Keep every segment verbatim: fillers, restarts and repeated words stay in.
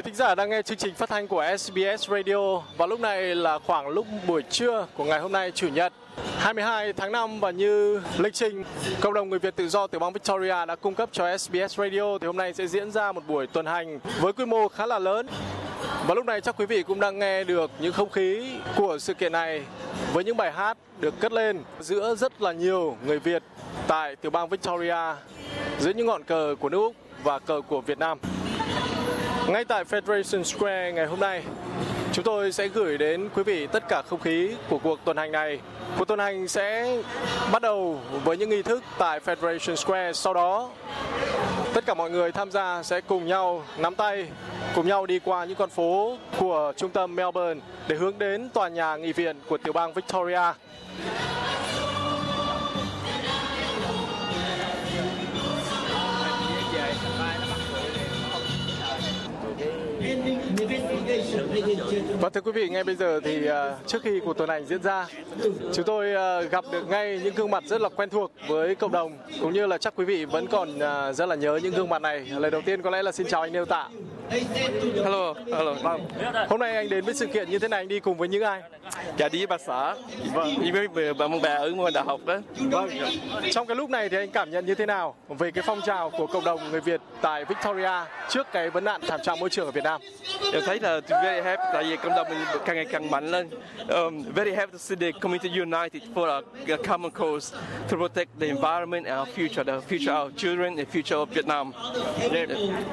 thính giả đang nghe chương trình phát thanh của ét bê ét Radio và lúc này là khoảng lúc buổi trưa của ngày hôm nay Chủ nhật hai mươi hai tháng năm, và như lịch trình cộng đồng người Việt tự do từ bang Victoria đã cung cấp cho ét bê ét Radio thì hôm nay sẽ diễn ra một buổi tuần hành với quy mô khá là lớn. Và lúc này chắc quý vị cũng đang nghe được những không khí của sự kiện này với những bài hát được cất lên giữa rất là nhiều người Việt tại tiểu bang Victoria, dưới những ngọn cờ của nước Úc và cờ của Việt Nam. Ngay tại Federation Square ngày hôm nay, chúng tôi sẽ gửi đến quý vị tất cả không khí của cuộc tuần hành này. Cuộc tuần hành sẽ bắt đầu với những nghi thức tại Federation Square. Sau đó, tất cả mọi người tham gia sẽ cùng nhau nắm tay, cùng nhau đi qua những con phố của trung tâm Melbourne để hướng đến tòa nhà nghị viện của tiểu bang Victoria. Và thưa quý vị, ngay bây giờ thì uh, trước khi cuộc tuần hành diễn ra, chúng tôi uh, gặp được ngay những gương mặt rất là quen thuộc với cộng đồng, cũng như là chắc quý vị vẫn còn uh, rất là nhớ những gương mặt này. Lời đầu tiên có lẽ là xin chào anh Nêu Tạ. Hello, hello. Vâng. Hôm nay anh đến với sự kiện như thế này, anh đi cùng với những ai? Dạ, đi với bà xã, vâng. Đi với bà ông bà ở ngoài đại học đó. Vâng. Trong cái lúc này thì anh cảm nhận như thế nào về cái phong trào của cộng đồng người Việt tại Victoria trước cái vấn nạn thảm trạng môi trường ở Việt Nam? Em thấy là very happy, tại vì cộng đồng mình càng ngày càng mạnh lên. Um, very happy to see the community united for a, a common cause to protect the environment and our future, the future of our children, the future of Vietnam. Yeah.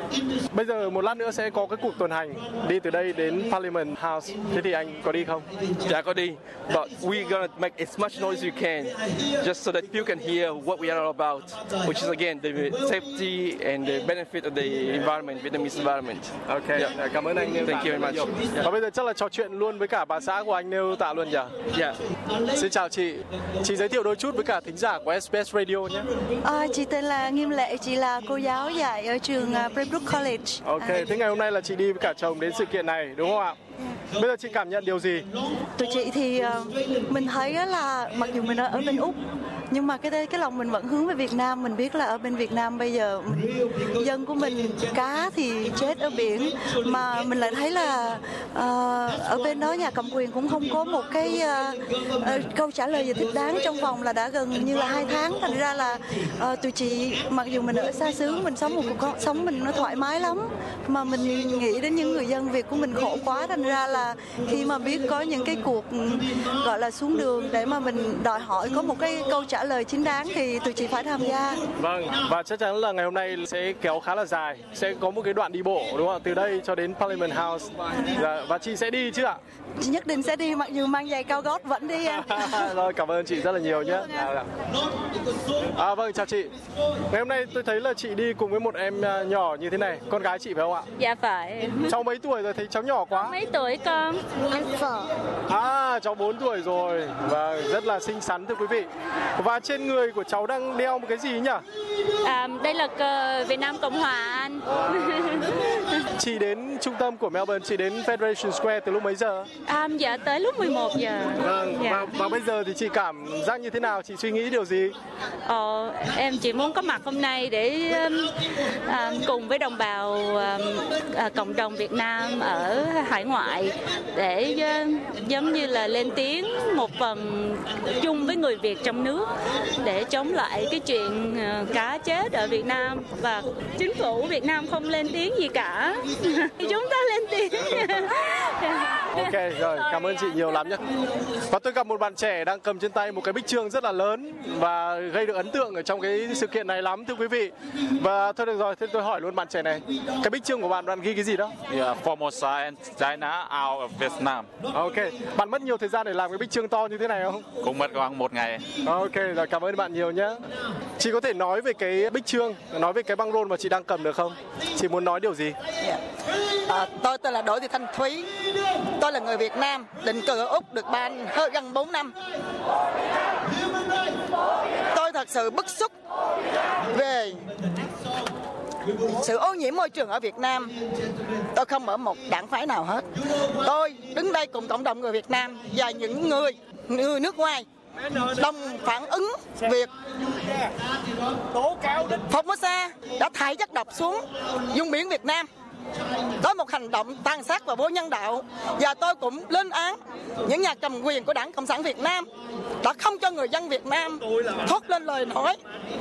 Bây giờ một lát nữa sẽ có cái cuộc tuần hành đi từ đây đến Parliament House. Thế thì anh có đi không? Dạ, có đi. But we're gonna make as much noise as we can, just so that people can hear what we are all about, which is again the safety and the benefit of the environment, Vietnamese environment. Ok, yeah. Cảm ơn anh Nêu Tạ. Thank you very much. Yeah. Và bây giờ chắc là trò chuyện luôn với cả bà xã của anh Nêu Tạ luôn nhỉ? Dạ. Yeah. Xin chào chị. Chị giới thiệu đôi chút với cả thính giả của ét bê ét Radio nhé. À, chị tên là Nghiêm Lệ, chị là cô giáo dạy ở trường Pembroke College. Ok, à. Thế ngày hôm nay là chị đi với cả chồng đến sự kiện này đúng không ạ? Bây giờ chị cảm nhận điều gì? Tụi chị thì uh, mình thấy là mặc dù mình ở, ở bên Úc, nhưng mà cái cái lòng mình vẫn hướng về Việt Nam. Mình biết là ở bên Việt Nam bây giờ mình, dân của mình cá thì chết ở biển, mà mình lại thấy là uh, ở bên đó nhà cầm quyền cũng không có một cái uh, uh, câu trả lời gì thích đáng trong vòng là đã gần như là hai tháng. Thành ra là uh, tụi chị mặc dù mình ở xa xứ, mình sống một cuộc sống mình nó thoải mái lắm, mà mình nghĩ đến những người dân Việt của mình khổ quá. Thành ra là khi mà biết có những cái cuộc gọi là xuống đường để mà mình đòi hỏi có một cái câu trả lời chính đáng thì tụi chị phải tham gia. Vâng, và chắc chắn là ngày hôm nay sẽ kéo khá là dài, sẽ có một cái đoạn đi bộ đúng không ạ, từ đây cho đến Parliament House. Và, và chị sẽ đi chứ ạ? Chị nhất định sẽ đi, mặc dù mang giày cao gót vẫn đi em. Rồi, cảm ơn chị rất là nhiều nhé. À, vâng, chào chị. Ngày hôm nay tôi thấy là chị đi cùng với một em nhỏ như thế này, con gái chị phải không ạ? Dạ phải. Cháu mấy tuổi rồi, thấy cháu nhỏ quá? Mấy tuổi con? Ăn phở. À, cháu bốn tuổi rồi và rất là xinh xắn thưa quý vị. Và trên người của cháu đang đeo một cái gì nhỉ? À, đây là cờ Việt Nam Cộng Hòa anh. Chị đến trung tâm của Melbourne, chị đến Federation Square từ lúc mấy giờ? À, dạ tới lúc mười một giờ. Vâng, dạ. và, và bây giờ thì chị cảm giác như thế nào? Chị suy nghĩ điều gì? Ờ, em chỉ muốn có mặt hôm nay để um, um, cùng với đồng bào um, uh, cộng đồng Việt Nam ở hải ngoại để uh, giống như là lên tiếng một phần chung với người Việt trong nước để chống lại cái chuyện uh, cá chết ở Việt Nam, và chính phủ Việt Nam không lên tiếng gì cả. Chúng ta lên tiếng. Ok, rồi, cảm ơn chị nhiều lắm nhé. Và tôi gặp một bạn trẻ đang cầm trên tay một cái bích chương rất là lớn và gây được ấn tượng ở trong cái sự kiện này lắm thưa quý vị. Và thôi được rồi, thế tôi hỏi luôn bạn trẻ này, cái bích chương của bạn, bạn ghi cái gì đó? Yeah, Formosa and China out of Vietnam. Ok, bạn mất nhiều thời gian để làm cái bích chương to như thế này không? Cũng mất khoảng một ngày. Ok, rồi cảm ơn bạn nhiều nhé. Chị có thể nói về cái bích chương, nói về cái băng rôn mà chị đang cầm được không? Chị muốn nói điều gì? Yeah. À, tôi tên là Đỗ Thị Thanh Thúy. Tôi là người Việt Nam, định cư ở Úc được ba hơn gần bốn năm. Tôi thật sự bức xúc về sự ô nhiễm môi trường ở Việt Nam. Tôi không ở một đảng phái nào hết. Tôi đứng đây cùng cộng đồng người Việt Nam và những người người nước ngoài đồng phản ứng việc Formosa đã thải chất độc xuống vùng biển Việt Nam. có một hành động tàn sát và vô nhân đạo, và tôi cũng lên án những nhà cầm quyền của Đảng Cộng sản Việt Nam đã không cho người dân Việt Nam thốt lên lời nói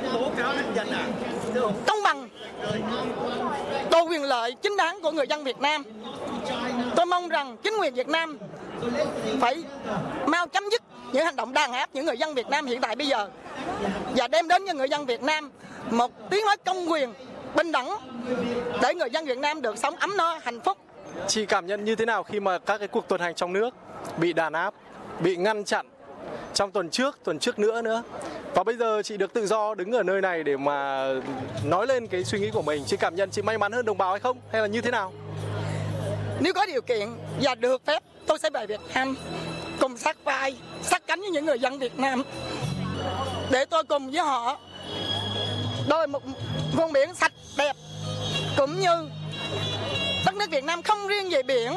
công bằng, đồ quyền lợi chính đáng của người dân Việt Nam. Tôi mong rằng chính quyền Việt Nam phải mau chấm dứt những hành động đàn áp những người dân Việt Nam hiện tại bây giờ và đem đến cho người dân Việt Nam một tiếng nói công quyền bình đẳng để người dân Việt Nam được sống ấm no, hạnh phúc. Chị cảm nhận như thế nào khi mà các cái cuộc tuần hành trong nước bị đàn áp, bị ngăn chặn trong tuần trước, tuần trước nữa nữa, và bây giờ chị được tự do đứng ở nơi này để mà nói lên cái suy nghĩ của mình, chị cảm nhận chị may mắn hơn đồng bào hay không, hay là như thế nào? Nếu có điều kiện và được phép, tôi sẽ về Việt Nam cùng sát vai, sát cánh với những người dân Việt Nam để tôi cùng với họ đôi một vùng biển sạch đẹp, cũng như đất nước Việt Nam không riêng về biển,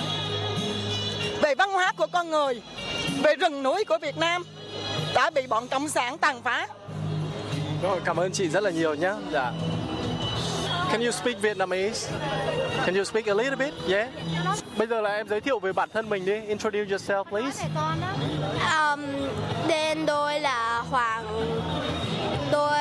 về văn hóa của con người, về rừng núi của Việt Nam đã bị bọn cộng sản tàn phá. Rồi, cảm ơn chị rất là nhiều nhé. Dạ. Can you speak Vietnamese? Can you speak a little bit? Yeah. Bây giờ là em giới thiệu về bản thân mình đi. Introduce yourself, please. Um, tên tôi là Hoàng. Tôi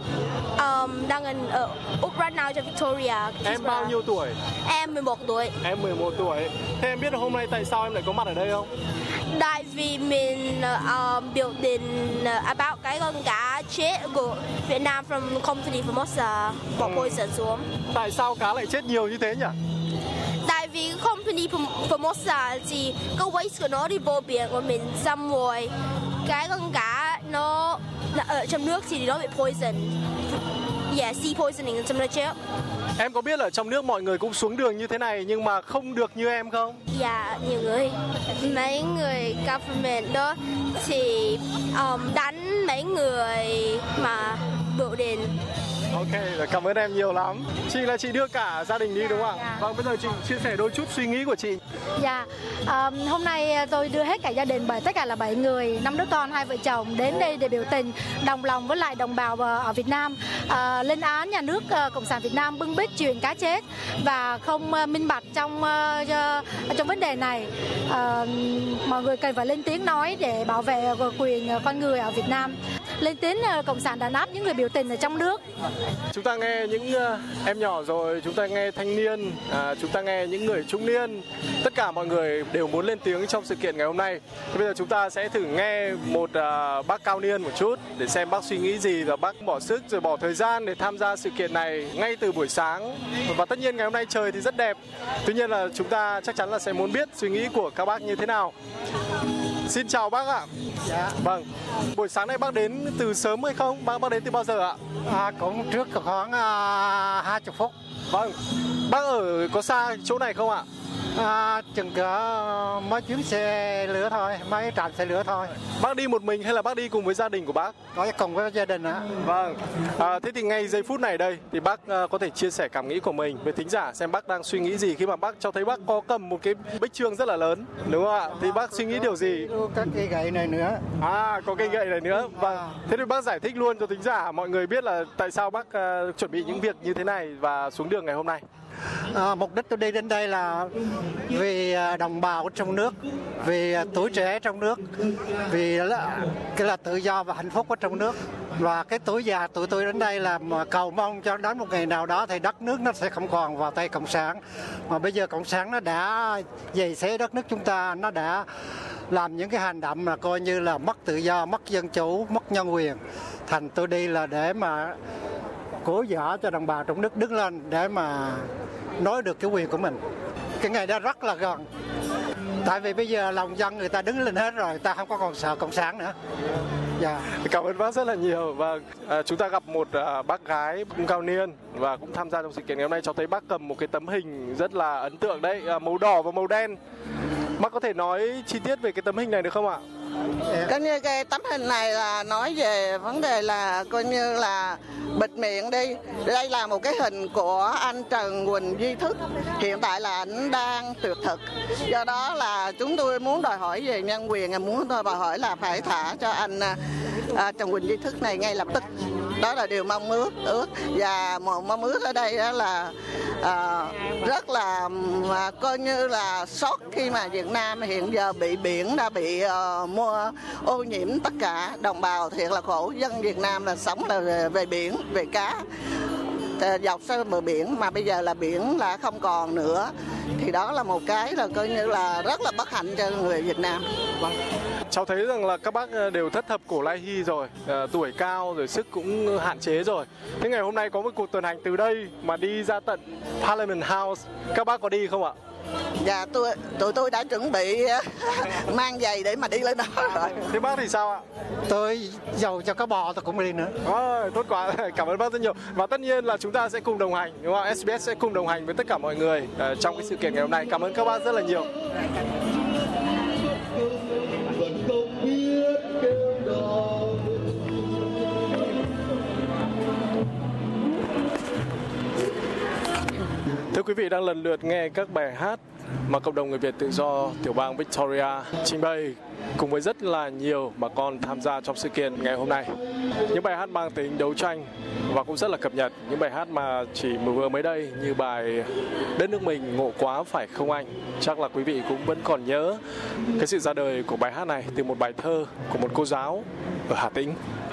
um, đang ở Úc right now cho Victoria. Em bao nhiêu tuổi? Em mười một tuổi. Em mười một tuổi. Thế em biết hôm nay tại sao em lại có mặt ở đây không? Tại vì mình um, biểu tình about cái con cá chết của Việt Nam from company Formosa bỏ poison xuống. Tại sao cá lại chết nhiều như thế nhỉ? Tại vì company Formosa thì cái waste của nó đi vô biển của mình, xong rồi cái con cá nó ở trong nước thì nó bị poison. Yeah, sea poisoning, xong nó chết. Em có biết ở trong nước mọi người cũng xuống đường như thế này nhưng mà không được như em không? Dạ, nhiều người. Mấy người government đó thì um, đánh mấy người mà biểu tình. Ok, cảm ơn em nhiều lắm. Chị là chị đưa cả gia đình đi đúng không ạ? Dạ. Vâng, bây giờ chị chia sẻ đôi chút suy nghĩ của chị. Dạ, um, hôm nay tôi đưa hết cả gia đình, bởi tất cả là bảy người, năm đứa con, hai vợ chồng đến đây để biểu tình đồng lòng với lại đồng bào ở Việt Nam, uh, lên án nhà nước uh, Cộng sản Việt Nam bưng bít chuyện cá chết và không uh, minh bạch trong uh, trong vấn đề này. Uh, mọi người cần phải lên tiếng nói để bảo vệ quyền con người ở Việt Nam. Lên tiếng uh, Cộng sản đàn áp những người biểu tình ở trong nước. Chúng ta nghe những uh, em nhỏ rồi, chúng ta nghe thanh niên, uh, chúng ta nghe những người trung niên. Tất cả mọi người đều muốn lên tiếng trong sự kiện ngày hôm nay. Thì bây giờ chúng ta sẽ thử nghe một uh, bác cao niên một chút để xem bác suy nghĩ gì, và bác bỏ sức rồi bỏ thời gian để tham gia sự kiện này ngay từ buổi sáng. Và tất nhiên ngày hôm nay trời thì rất đẹp. Tuy nhiên là chúng ta chắc chắn là sẽ muốn biết suy nghĩ của các bác như thế nào. Xin chào bác ạ. Dạ. Vâng. Buổi sáng nay bác đến từ sớm hay không? Bác bác đến từ bao giờ ạ? À, cũng trước khoảng uh, hai mươi phút. Vâng. Bác ở có xa chỗ này không ạ? À, chừng cỡ mấy chuyến xe lửa thôi, mấy trạm xe lửa thôi. Bác đi một mình hay là bác đi cùng với gia đình của bác? Có cùng với gia đình ạ. Vâng. À, thế thì ngay giây phút này đây thì bác uh, có thể chia sẻ cảm nghĩ của mình với thính giả, xem bác đang suy nghĩ gì khi mà bác cho thấy bác có cầm một cái bích chương rất là lớn, đúng không ạ? Thì bác suy nghĩ điều gì? Các cây gậy này nữa. À, có cây gậy này nữa. Vâng. Thế thì bác giải thích luôn cho thính giả mọi người biết là tại sao bác uh, chuẩn bị những việc như thế này và xuống đường ngày hôm nay. À, mục đích tôi đi đến đây là vì đồng bào trong nước, vì tuổi trẻ trong nước, vì là, cái là tự do và hạnh phúc ở trong nước. Và cái tuổi già tụi tôi đến đây là mà cầu mong cho đến một ngày nào đó thì đất nước nó sẽ không còn vào tay cộng sản. Mà bây giờ cộng sản nó đã giày xéo đất nước chúng ta, nó đã làm những cái hành động là coi như là mất tự do, mất dân chủ, mất nhân quyền. Thành tôi đi là để mà cố dỡ cho đồng bào trong nước đứng lên để mà nói được cái quyền của mình. Cái ngày đó rất là gần. Tại vì bây giờ lòng dân người ta đứng lên hết rồi, ta không có còn sợ cộng sản nữa. Dạ. Cảm ơn bác rất là nhiều. Và à, chúng ta gặp một à, bác gái cũng cao niên và cũng tham gia trong sự kiện ngày hôm nay, cho thấy bác cầm một cái tấm hình rất là ấn tượng đấy, à, màu đỏ và màu đen. Bác có thể nói chi tiết về cái tấm hình này được không ạ? Coi như cái tấm hình này là nói về vấn đề là coi như là bịt miệng đi. Đây là một cái hình của anh Trần Huỳnh Duy Thức. Hiện tại là anh đang tuyệt thực. Do đó là chúng tôi muốn đòi hỏi về nhân quyền, muốn đòi hỏi là phải thả cho anh à, Trần Huỳnh Duy Thức này ngay lập tức. Đó là điều mong ước ước và mong ước ở đây đó là à, rất là à, coi như là sốc khi mà Việt Nam hiện giờ bị biển đã bị uh, mua ô nhiễm tất cả. Đồng bào thiệt là khổ, dân Việt Nam là sống là về, về biển, về cá, dọc sang bờ biển mà bây giờ là biển là không còn nữa, thì đó là một cái là coi như là rất là bất hạnh cho người Việt Nam. Cháu thấy rằng là các bác đều thất thập cổ lai hy rồi, à, tuổi cao rồi, sức cũng hạn chế rồi. Thế ngày hôm nay có một cuộc tuần hành từ đây mà đi ra tận Parliament House, các bác có đi không ạ? Dạ, tôi tụi tôi đã chuẩn bị mang giày để mà đi lên đó rồi. Thế bác thì sao ạ? Tôi giàu cho cá bò tôi cũng đi nữa. À, tốt quá, cảm ơn bác rất nhiều. Và tất nhiên là chúng ta sẽ cùng đồng hành, đúng không? ét bê ét sẽ cùng đồng hành với tất cả mọi người uh, trong cái sự kiện ngày hôm nay. Cảm ơn các bác rất là nhiều. Thưa quý vị, đang lần lượt nghe các bài hát mà cộng đồng người Việt tự do tiểu bang Victoria trình bày cùng với rất là nhiều bà con tham gia trong sự kiện ngày hôm nay. Những bài hát mang tính đấu tranh và cũng rất là cập nhật. Những bài hát mà chỉ vừa mới đây như bài Đất nước mình ngộ quá phải không anh? Chắc là quý vị cũng vẫn còn nhớ cái sự ra đời của bài hát này từ một bài thơ của một cô giáo ở Hà Tĩnh.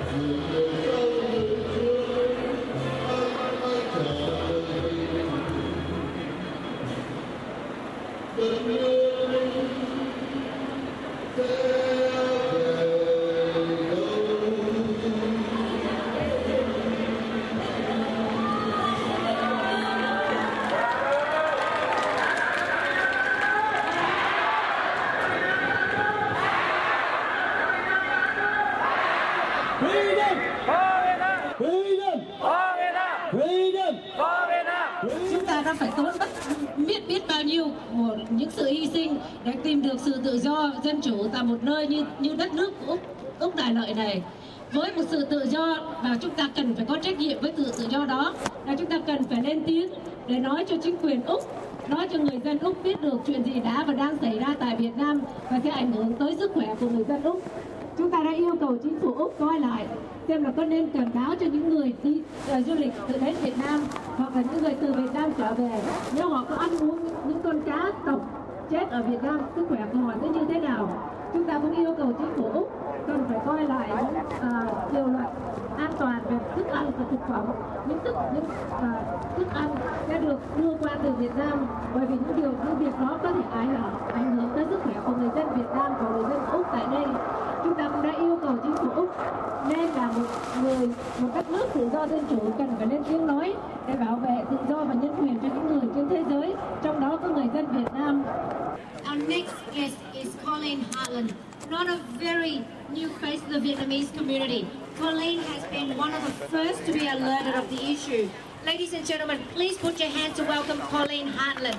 Chúng ta đã phải tốn bất biết biết bao nhiêu một những sự hy sinh để tìm được sự tự do, dân chủ tại một nơi như như đất nước của Úc, Úc Đại Lợi này. Với một sự tự do và chúng ta cần phải có trách nhiệm với sự tự do đó, là chúng ta cần phải lên tiếng để nói cho chính quyền Úc, nói cho người dân Úc biết được chuyện gì đã và đang xảy ra tại Việt Nam và sẽ ảnh hưởng tới sức khỏe của người dân Úc. Chúng ta đã yêu cầu chính phủ Úc coi lại xem là có nên cảnh báo cho những người đi uh, du lịch từ đến Việt Nam hoặc là những người từ Việt Nam trở về, nếu họ có ăn uống những con cá tộc chết ở Việt Nam, sức khỏe của họ sẽ như thế nào. Chúng ta cũng yêu cầu chính phủ Úc cần phải coi lại những uh, điều luật an toàn về thức ăn và thực phẩm, những thức những uh, thức ăn đã được đưa qua từ Việt Nam, bởi vì những điều những việc đó có thể ảnh hưởng ảnh hưởng tới sức khỏe của người dân Việt Nam và người dân Úc tại đây. Chúng ta cũng đã yêu cầu chính phủ Úc nên là một người một đất nước tự do dân chủ cần phải lên tiếng nói để bảo vệ tự do và nhân quyền cho những người trên thế giới, trong đó có người dân Việt Nam. Our next guest is Colleen Hartland, not a very new face to the Vietnamese community. Colleen has been one of the first to be alerted of the issue. Ladies and gentlemen, please put your hands to welcome Colleen Hartland.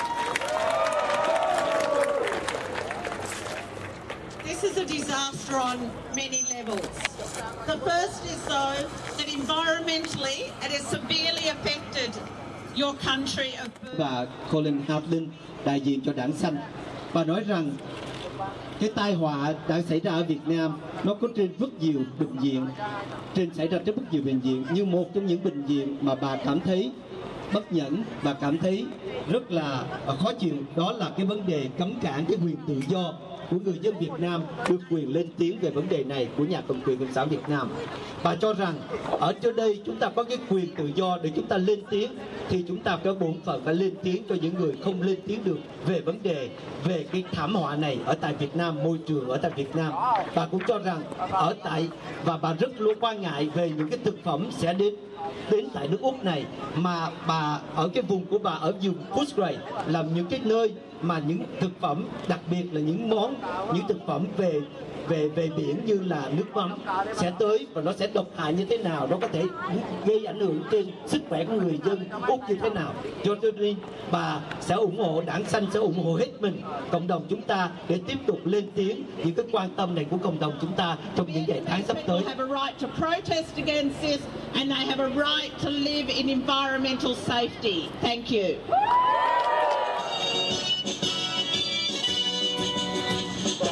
This is a disaster on many levels. The first is, though, that environmentally it has severely affected your country of birth. Và Colleen Hartland, đại diện cho Đảng Xanh, và nói rằng cái tai họa đã xảy ra ở Việt Nam nó có trên rất nhiều bệnh viện, trên xảy ra trên rất nhiều bệnh viện, như một trong những bệnh viện mà bà cảm thấy bất nhẫn và cảm thấy rất là khó chịu, đó là cái vấn đề cấm cản cái quyền tự do của người dân Việt Nam được quyền lên tiếng về vấn đề này của nhà cầm quyền Cộng sản Việt Nam. Bà cho rằng ở trên đây chúng ta có cái quyền tự do để chúng ta lên tiếng, thì chúng ta có bổn phận phải lên tiếng cho những người không lên tiếng được về vấn đề về cái thảm họa này ở tại Việt Nam, môi trường ở tại Việt Nam. Bà cũng cho rằng ở tại và bà rất luôn quan ngại về những cái thực phẩm sẽ đến đến tại nước Úc này, mà bà ở cái vùng của bà ở vùng Footscray làm những cái nơi mà những thực phẩm, đặc biệt là những món những thực phẩm về về về biển như là nước mắm sẽ tới, và nó sẽ độc hại như thế nào, nó có thể gây ảnh hưởng trên sức khỏe của người dân Úc như thế nào. Cho nên bà sẽ ủng hộ, Đảng Xanh sẽ ủng hộ hết mình cộng đồng chúng ta để tiếp tục lên tiếng những cái quan tâm này của cộng đồng chúng ta trong những ngày tháng sắp tới. Have a right to protest against this, and they have a right to live in environmental safety. Thank you.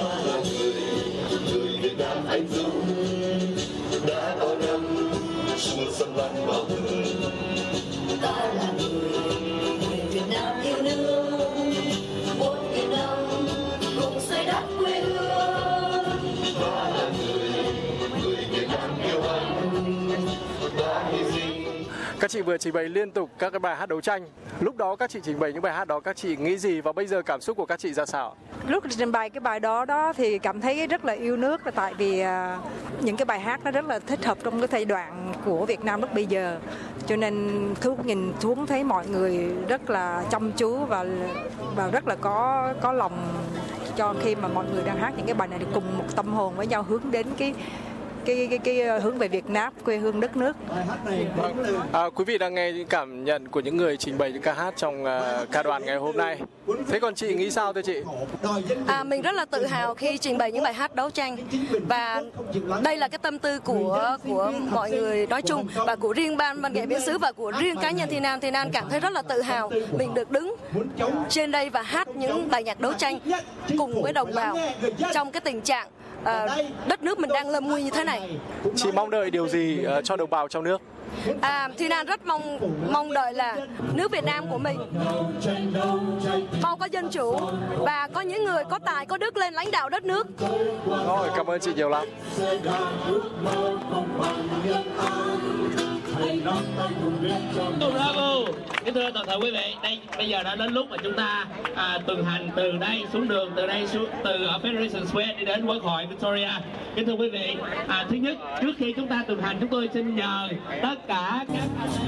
Anh dũng đã có năm Ta là người, người Việt Nam yêu nước, một Việt Nam cùng xây đắp quê hương. Ta là người, người Việt Nam yêu anh, ta hy sinh. Các chị vừa trình bày liên tục các cái bài hát đấu tranh. Lúc đó các chị trình bày những bài hát đó các chị nghĩ gì và bây giờ cảm xúc của các chị ra sao? Lúc trình bày cái bài đó đó thì cảm thấy rất là yêu nước, là tại vì uh, những cái bài hát nó rất là thích hợp trong cái giai đoạn của Việt Nam lúc bây giờ. Cho nên Thu nhìn xuống thấy mọi người rất là chăm chú và và rất là có có lòng cho khi mà mọi người đang hát những cái bài này được cùng một tâm hồn với nhau hướng đến cái Cái, cái, cái hướng về Việt Nam, quê hương đất nước. À, quý vị đang nghe những cảm nhận của những người trình bày những ca hát trong uh, ca đoàn ngày hôm nay. Thế còn chị nghĩ sao thưa chị? À, mình rất là tự hào khi trình bày những bài hát đấu tranh và đây là cái tâm tư của của mọi người nói chung và của riêng ban văn nghệ biên xứ và của riêng cá nhân Thiên An. Thiên An cảm thấy rất là tự hào mình được đứng trên đây và hát những bài nhạc đấu tranh cùng với đồng bào trong cái tình trạng À, đất nước mình đang lâm nguy như thế này. Chị mong đợi điều gì uh, cho đồng bào trong nước? À, Thiên An rất mong mong đợi là nước Việt Nam của mình mau có dân chủ và có những người có tài có đức lên lãnh đạo đất nước. Rồi, cảm ơn chị nhiều lắm. Bravo. Kính thưa toàn thể quý vị, đây bây giờ đã đến lúc mà chúng ta à, tuần hành từ đây xuống đường, từ đây xuống từ ở Federation Square đi đến Quốc hội Victoria. Kính thưa quý vị, à, thứ nhất trước khi chúng ta tuần hành chúng tôi xin nhờ tất cả các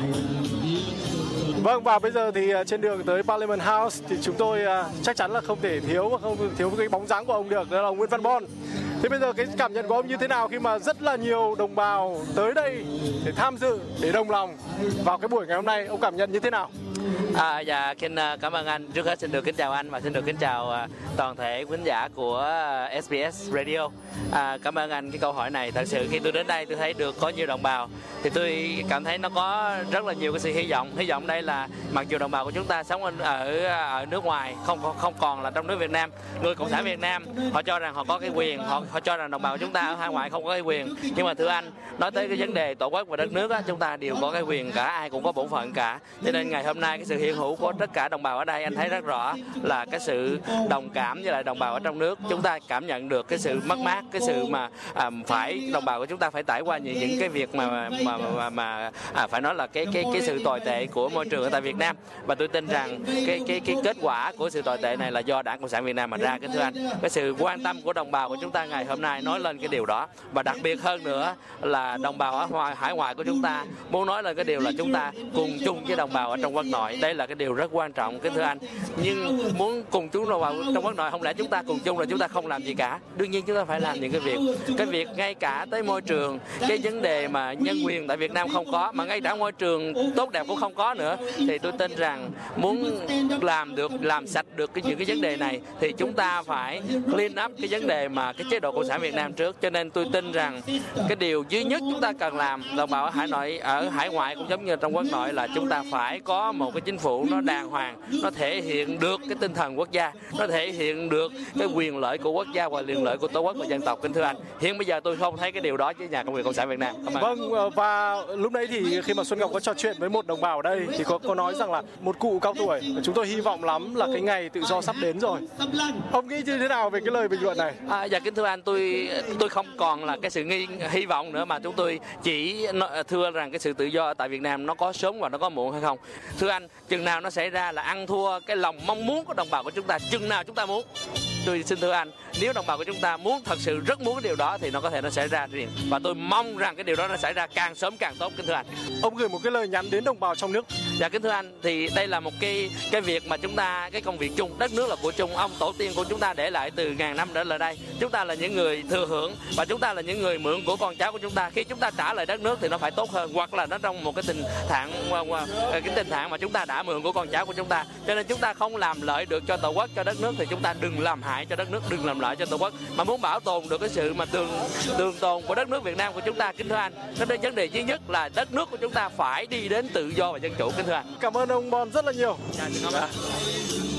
Vâng, và bây giờ thì trên đường tới Parliament House thì chúng tôi uh, chắc chắn là không thể thiếu và không thiếu cái bóng dáng của ông được, đó là ông Nguyễn Văn Bon. Thế bây giờ cái cảm nhận của ông như thế nào khi mà rất là nhiều đồng bào tới đây để tham dự, để đồng lòng vào cái buổi ngày hôm nay, ông cảm nhận như thế nào? À, dạ, xin cảm ơn anh. Trước hết xin được kính chào anh và xin được kính chào toàn thể khán giả của ét bê ét Radio. À, cảm ơn anh cái câu hỏi này. Thật sự khi tôi đến đây tôi thấy được có nhiều đồng bào thì tôi cảm thấy nó có rất là nhiều cái sự hy vọng. Hy vọng đây là mặc dù đồng bào của chúng ta sống ở ở nước ngoài, không không còn là trong nước Việt Nam, người cộng sản Việt Nam họ cho rằng họ có cái quyền, họ họ cho rằng đồng bào của chúng ta ở hải ngoại không có cái quyền. Nhưng mà thưa anh, nói tới cái vấn đề tổ quốc và đất nước á, chúng ta đều có cái quyền cả, ai cũng có bổn phận cả. Cho nên ngày hôm nay cái sự hiện hữu của tất cả đồng bào ở đây anh thấy rất rõ là cái sự đồng cảm với lại đồng bào ở trong nước. Chúng ta cảm nhận được cái sự mất mát, cái sự mà à, phải đồng bào của chúng ta phải trải qua những, những cái việc mà mà mà, mà à, phải nói là cái cái cái sự tồi tệ của môi trường ở tại Việt Nam. Và tôi tin rằng cái cái cái kết quả của sự tồi tệ này là do Đảng Cộng sản Việt Nam mà ra. Kính thưa anh, cái sự quan tâm của đồng bào của chúng ta ngày hôm nay nói lên cái điều đó, và đặc biệt hơn nữa là đồng bào ở ngoài hải ngoại của chúng ta muốn nói lên cái điều là chúng ta cùng chung với đồng bào ở trong quốc nội. Đây là cái điều rất quan trọng, kính thưa anh. Nhưng muốn cùng chúng đồng bào trong quốc nội, không lẽ chúng ta cùng chung là chúng ta không làm gì cả? Đương nhiên chúng ta phải làm những cái việc, cái việc ngay cả tới môi trường, cái vấn đề mà nhân quyền tại Việt Nam không có, mà ngay cả môi trường tốt đẹp cũng không có nữa, thì tôi tin rằng muốn làm được, làm sạch được cái những cái vấn đề này thì chúng ta phải clean up cái vấn đề mà cái chế độ cộng sản Việt Nam trước. Cho nên tôi tin rằng cái điều duy nhất chúng ta cần làm, đồng bào ở hải nội, ở hải ngoại cũng giống như trong quốc nội, là chúng ta phải có một cái chính phủ nó đàng hoàng, nó thể hiện được cái tinh thần quốc gia, nó thể hiện được cái quyền lợi của quốc gia và quyền lợi của tổ quốc và dân tộc. Kính thưa anh, hiện bây giờ tôi không thấy cái điều đó với nhà cầm quyền cộng sản Việt Nam. Vâng, và lúc nãy thì khi mà Xuân Ngọc có trò chuyện với một đồng bào ở đây thì có có nói rằng là một cụ cao tuổi, chúng tôi hy vọng lắm là cái ngày tự do sắp đến rồi. Ông nghĩ như thế nào về cái lời bình luận này? À, dạ kính thưa anh, tôi tôi không còn là cái sự nghi hy vọng nữa, mà chúng tôi chỉ thưa rằng cái sự tự do tại Việt Nam nó có sớm và nó có muộn hay không. Thưa anh, chừng nào nó xảy ra là ăn thua cái lòng mong muốn của đồng bào của chúng ta, chừng nào chúng ta muốn. Tôi xin thưa anh, nếu đồng bào của chúng ta muốn, thật sự rất muốn cái điều đó thì nó có thể nó xảy ra riêng, và tôi mong rằng cái điều đó nó xảy ra càng sớm càng tốt. Kính thưa anh, ông gửi một cái lời nhắn đến đồng bào trong nước. Dạ kính thưa anh, thì đây là một cái cái việc mà chúng ta, cái công việc chung, đất nước là của chung, ông tổ tiên của chúng ta để lại từ ngàn năm trở lại đây, chúng ta là những người thừa hưởng và chúng ta là những người mượn của con cháu của chúng ta. Khi chúng ta trả lại đất nước thì nó phải tốt hơn, hoặc là nó trong một cái tình trạng cái tình trạng mà chúng ta đã mượn của con cháu của chúng ta. Cho nên chúng ta không làm lợi được cho tổ quốc, cho đất nước thì chúng ta đừng làm hại cho đất nước, đừng làm lợi cho tổ quốc, mà muốn bảo tồn được cái sự mà tường tường tồn của đất nước Việt Nam của chúng ta. Kính thưa anh, cái đây vấn đề duy nhất là đất nước của chúng ta phải đi đến tự do và dân chủ. Kính thưa anh, cảm ơn ông Bon rất là nhiều. Dạ, xin cảm ơn.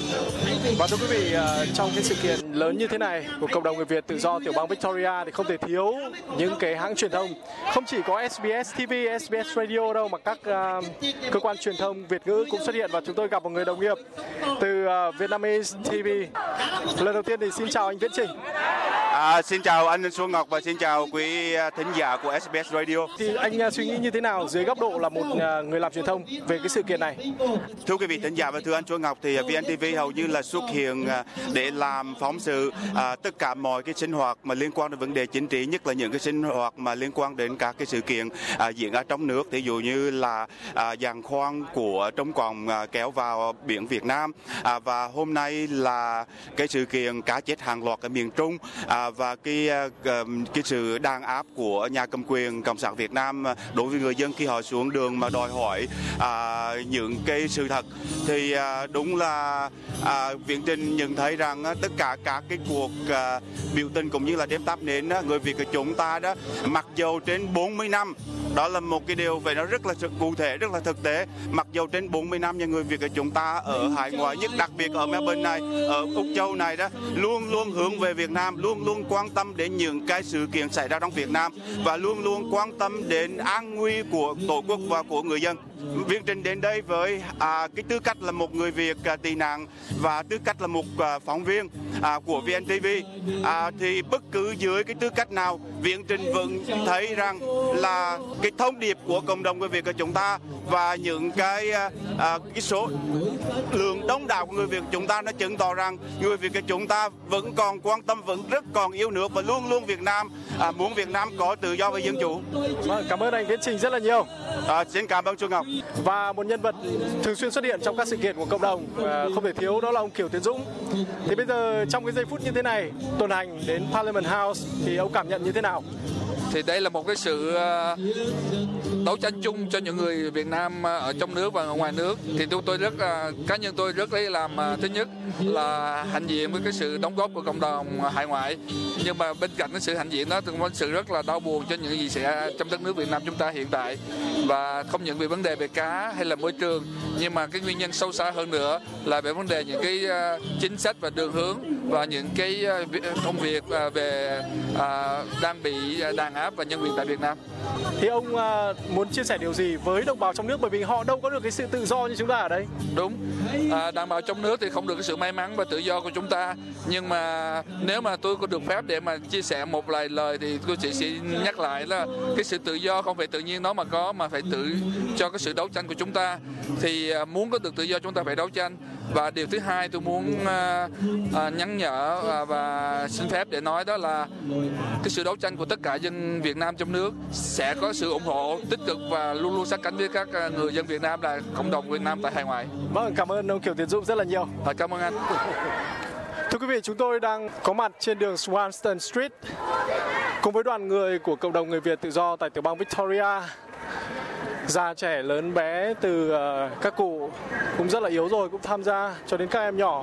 Và thưa quý vị, trong cái sự kiện lớn như thế này của cộng đồng người Việt tự do tiểu bang Victoria thì không thể thiếu những cái hãng truyền thông. Không chỉ có ét bê ét ti vi, ét bê ét Radio đâu mà các uh, cơ quan truyền thông Việt ngữ cũng xuất hiện, và chúng tôi gặp một người đồng nghiệp từ uh, Vietnamese ti vi. Lần đầu tiên thì xin chào anh Viễn Trình. À, xin chào anh Xuân Ngọc và xin chào quý thính giả của ét bê ét Radio. Thì anh uh, suy nghĩ như thế nào dưới góc độ là một uh, người làm truyền thông về cái sự kiện này? Thưa quý vị thính giả và thưa anh Xuân Ngọc, thì vê en ti vi hầu như là xuất hiện để làm phóng sự à, tất cả mọi cái sinh hoạt mà liên quan đến vấn đề chính trị, nhất là những cái sinh hoạt mà liên quan đến các cái sự kiện à, diễn ở trong nước, ví dụ như là à, giàn khoan của Trung Cộng à, kéo vào biển Việt Nam, à, và hôm nay là cái sự kiện cá chết hàng loạt ở miền Trung, à, và cái cái sự đàn áp của nhà cầm quyền Cộng sản Việt Nam đối với người dân khi họ xuống đường mà đòi hỏi à, những cái sự thật. Thì à, đúng là à, Viễn Trình nhận thấy rằng á, tất cả các cái cuộc à, biểu tình cũng như là đêm thắp nến á, người Việt của chúng ta đó, mặc dầu trên bốn mươi năm, đó là một cái điều về nó rất là cụ thể, rất là thực tế, mặc dầu trên bốn mươi năm nhưng người Việt của chúng ta ở hải ngoại, nhất đặc biệt ở Melbourne này, ở Úc Châu này đó, luôn luôn hướng về Việt Nam, luôn luôn quan tâm đến những cái sự kiện xảy ra trong Việt Nam và luôn luôn quan tâm đến an nguy của Tổ quốc và của người dân. Viễn Trình đến đây với à, cái tư cách là một người Việt à, tị nạn và tư cách là một à, phóng viên à, của vê en ti vi, à, thì bất cứ dưới cái tư cách nào, Viễn Trình vẫn thấy rằng là cái thông điệp của cộng đồng người Việt của chúng ta và những cái à, cái số lượng đông đảo của người Việt của chúng ta nó chứng tỏ rằng người Việt của chúng ta vẫn còn quan tâm, vẫn rất còn yêu nước và luôn luôn Việt Nam à, muốn Việt Nam có tự do và dân chủ. Cảm ơn anh Viễn Trình rất là nhiều. À, xin cảm ơn Xuân Ngọc. Và một nhân vật thường xuyên xuất hiện trong các sự kiện của cộng đồng à, không thể thiếu đó là ông Kiều Tiến Dũng. Thì bây giờ trong cái giây phút như thế này, tuần hành đến Parliament House thì ông cảm nhận như thế nào? Thì đây là một cái sự đấu tranh chung cho những người Việt Nam ở trong nước và ngoài nước. Thì tôi tôi rất cá nhân tôi rất lấy làm thứ nhất là hãnh diện với cái sự đóng góp của cộng đồng hải ngoại, nhưng mà bên cạnh cái sự hãnh diện đó thì có sự rất là đau buồn cho những gì xảy ra trong đất nước Việt Nam chúng ta hiện tại, và không những về vấn đề về cá hay là môi trường, nhưng mà cái nguyên nhân sâu xa hơn nữa là về vấn đề những cái chính sách và đường hướng và những cái công việc về đang bị đàn áp và nhân quyền tại Việt Nam. Thì ông uh, muốn chia sẻ điều gì với đồng bào trong nước, bởi vì họ đâu có được cái sự tự do như chúng ta ở đây? Đúng, à, đồng bào trong nước thì không được cái sự may mắn và tự do của chúng ta, nhưng mà nếu mà tôi có được phép để mà chia sẻ một vài lời thì tôi chỉ sẽ nhắc lại là cái sự tự do không phải tự nhiên nó mà có, mà phải tự cho cái sự đấu tranh của chúng ta. Thì à, muốn có được tự do chúng ta phải đấu tranh. Và điều thứ hai tôi muốn à, à, nhắc nhở à, và xin phép để nói đó là cái sự đấu tranh của tất cả dân Việt Nam trong nước sẽ có sự ủng hộ tích cực và luôn luôn sát cánh với các người dân Việt Nam là cộng đồng Việt Nam tại hải ngoại. Vâng, cảm ơn ông Kiều Tiến Dũng rất là nhiều. À, cảm ơn anh. Thưa quý vị, chúng tôi đang có mặt trên đường Swanston Street cùng với đoàn người của cộng đồng người Việt tự do tại tiểu bang Victoria. Già trẻ lớn bé, từ uh, các cụ cũng rất là yếu rồi cũng tham gia, cho đến các em nhỏ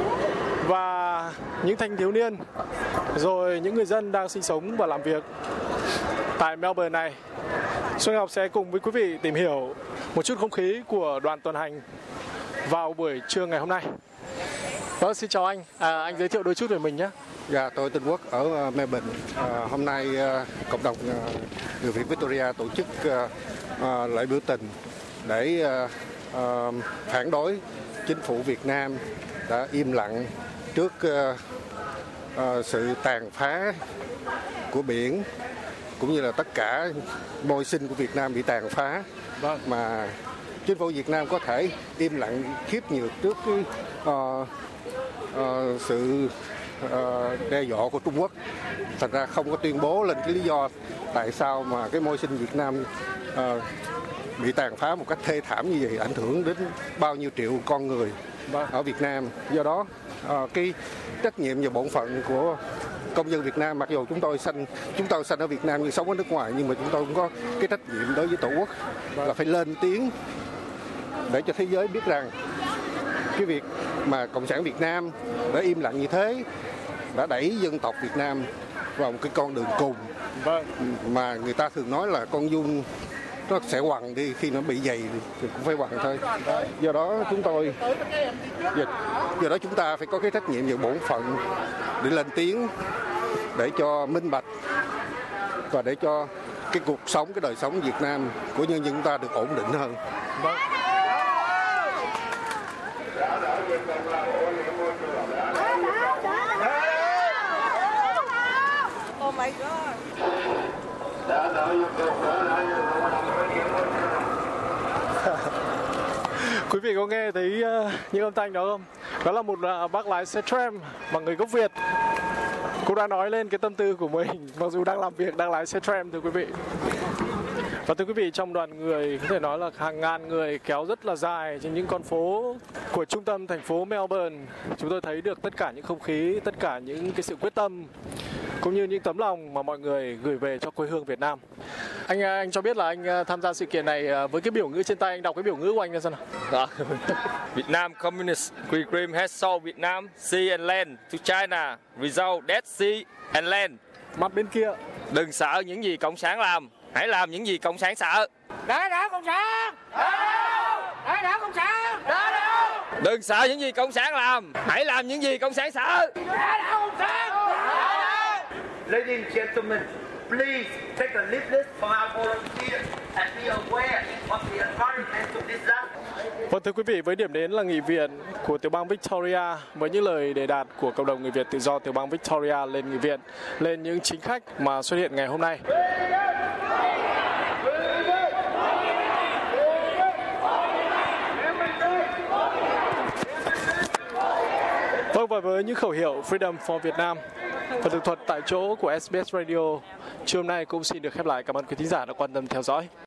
và những thanh thiếu niên, rồi những người dân đang sinh sống và làm việc tại Melbourne này. Xuân Ngọc sẽ cùng với quý vị tìm hiểu một chút không khí của đoàn tuần hành vào buổi trưa ngày hôm nay. Vâng, xin chào anh. À, anh giới thiệu đôi chút về mình nhé. Dạ, tôi tên Quốc ở Melbourne. À, hôm nay uh, cộng đồng uh, người Việt Victoria tổ chức uh, uh, lễ biểu tình để uh, uh, phản đối chính phủ Việt Nam đã im lặng trước uh, uh, sự tàn phá của biển, cũng như là tất cả môi sinh của Việt Nam bị tàn phá. Vâng. Mà chính phủ Việt Nam có thể im lặng khiếp nhược trước cái uh, uh, sự uh, đe dọa của Trung Quốc, thành ra không có tuyên bố lên cái lý do tại sao mà cái môi sinh Việt Nam uh, bị tàn phá một cách thê thảm như vậy, ảnh hưởng đến bao nhiêu triệu con người ở Việt Nam. Do đó uh, cái trách nhiệm và bổn phận của công dân Việt Nam, mặc dù chúng tôi sanh chúng tôi sanh ở Việt Nam nhưng sống ở nước ngoài, nhưng mà chúng tôi cũng có cái trách nhiệm đối với Tổ quốc là phải lên tiếng để cho thế giới biết rằng cái việc mà Cộng sản Việt Nam đã im lặng như thế đã đẩy dân tộc Việt Nam vào một cái con đường cùng, mà người ta thường nói là con giun nó sẽ quằn đi, khi nó bị dày thì cũng phải quằn thôi. Do đó chúng tôi do, do đó chúng ta phải có cái trách nhiệm về bổn phận để lên tiếng, để cho minh bạch và để cho cái cuộc sống, cái đời sống Việt Nam của nhân dân chúng ta được ổn định hơn. Vâng. Oh my God. Quý vị có nghe thấy uh, những âm thanh đó không? Đó là một uh, bác lái xe tram bằng người gốc Việt. Cô đã nói lên cái tâm tư của mình mặc dù đang làm việc, đang lái xe tram, thưa quý vị. Và thưa quý vị, trong đoàn người có thể nói là hàng ngàn người kéo rất là dài trên những con phố của trung tâm thành phố Melbourne. Chúng tôi thấy được tất cả những không khí, tất cả những cái sự quyết tâm cũng như những tấm lòng mà mọi người gửi về cho quê hương Việt Nam. Anh anh cho biết là anh tham gia sự kiện này với cái biểu ngữ trên tay, anh đọc cái biểu ngữ của anh ra xem nào. Đó. Vietnam Communist Pilgrim has sold Vietnam sea and land to China, result Dead Sea and land. Mặt bên kia. Đừng sợ những gì cộng sản làm, hãy làm những gì cộng sản sợ. Đã đảo cộng sản. Đã đảo cộng sản. Đã đảo. Đừng sợ những gì cộng sản làm, hãy làm những gì cộng sản sợ. Đã đảo cộng sản. Ladies and gentlemen, please take a leaflet from our volunteers and be aware of the environmental disaster. Vâng, thưa quý vị, với điểm đến là nghị viện của tiểu bang Victoria, với những lời đề đạt của cộng đồng người Việt tự do tiểu bang Victoria lên nghị viện, lên những chính khách mà xuất hiện ngày hôm nay. Vâng, và với những khẩu hiệu Freedom for Vietnam và tường thuật tại chỗ của ét bê ét Radio, trưa hôm nay cũng xin được khép lại. Cảm ơn quý thính giả đã quan tâm theo dõi.